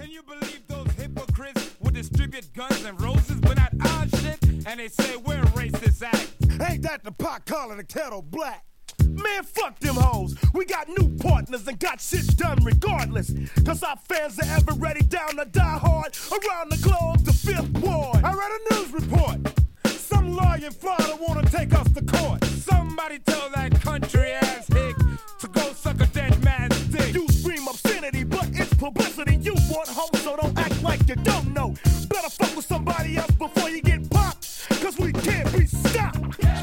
Can you believe those hypocrites would distribute guns and roses when not our shit? And they say we're racist acts. Ain't that the pot calling the kettle black? Man, fuck them hoes. We got new partners and got shit done regardless. Cause our fans are ever ready down to die hard around the globe, the fifth ward. I read a news report. Some lawyer in Florida wanna take us to court. Somebody tell that country ass hick to go suck a dead man's dick. You scream obscenity, but it's publicity. You want hoes, so don't act like you don't know. Better fuck with somebody else before you get popped. Cause we can't be stopped.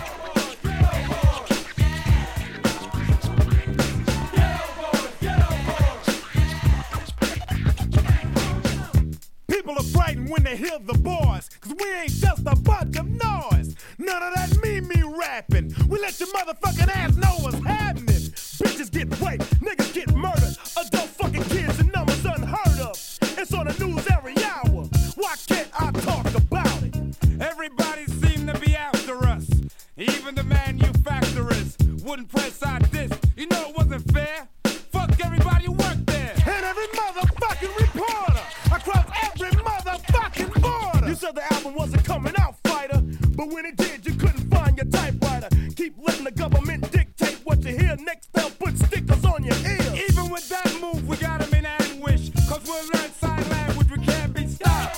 People are frightened when they hear the boys, cause we ain't just a bunch of noise. None of that me rapping. We let your motherfucking ass know what's happening. Bitches get raped, niggas get murdered. Adult fucking kids and numbers unheard of. It's on the news every hour. Why can't I talk about it? Everybody seem to be after us. Even the manufacturers wouldn't press our disc. You know it wasn't fair. Fuck everybody who worked there. And every motherfucking reporter across every motherfucking border. You said the album wasn't coming out, fighter. But when it did, you couldn't find your typewriter. Keep letting the government dictate what you hear. Next they'll put stickers on your ears. Even with that move, we got them in anguish. Cause we'll learn sign language, we can't be stopped.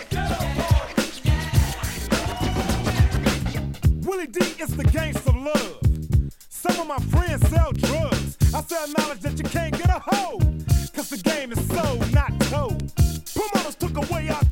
Willie D is the gangsta love. Some of my friends sell drugs. I sell knowledge that you can't get a hold. Cause the game is sold, not told. Promoters took away our